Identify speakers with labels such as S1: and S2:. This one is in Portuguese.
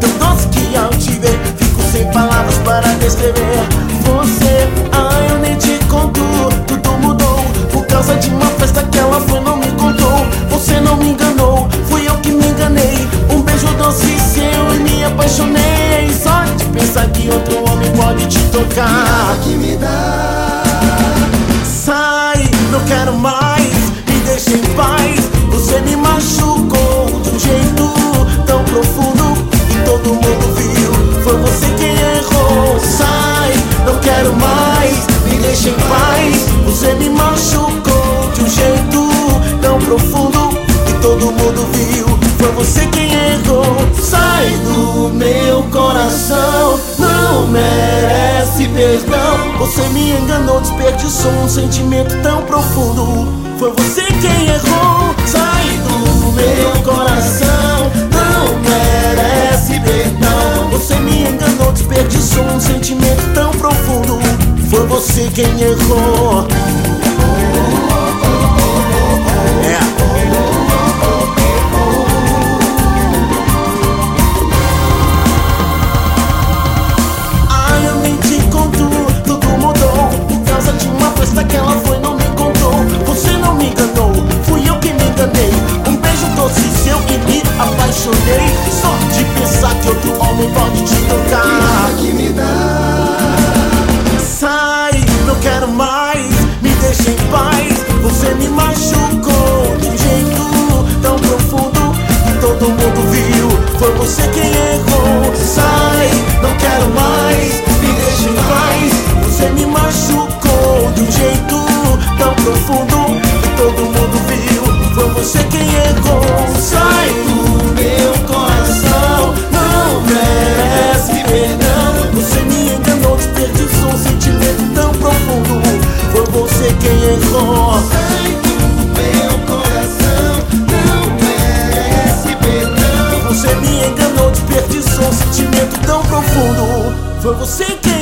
S1: tão doce que ao te ver fico sem palavras para descrever você. Ah, eu nem te conto, tudo mudou por causa de uma festa que ela foi, não me contou. Você não me enganou, fui eu que me enganei. Um beijo doce seu e me apaixonei. Só de pensar que outro homem pode te tocar.
S2: Que me dá.
S1: Sai, não quero mais, me deixa em paz. Você me machucou de um jeito tão profundo e todo mundo viu, foi você quem errou. Sai, não quero mais, me deixa em paz. Você me machucou de um jeito tão profundo e todo mundo viu, foi você quem errou. Sai do meu coração, não merece perdão. Você me enganou, desperdiçou um sentimento tão profundo, foi você quem errou. Sai do meu coração, não merece perdão. Você me enganou, desperdiçou um sentimento tão profundo, foi você quem errou. Que ela foi, não me contou. Você não me enganou, fui eu que me enganei. Um beijo doce seu e me apaixonei. Só de pensar que outro homem pode te tocar.
S2: Que me dá.
S1: Sai, não quero mais, me deixa em paz. Você me machucou de um jeito tão profundo que todo mundo viu, foi você quem errou. Sai, não quero mais, me deixa em paz. Você me machucou de um jeito tão profundo que todo mundo viu, foi você quem errou. Sai do meu coração, não merece perdão. Você me enganou, desperdiçou um sentimento tão profundo, foi você quem errou.
S2: Sai do meu coração, não merece perdão.
S1: Você me enganou, desperdiçou um sentimento tão profundo, foi você quem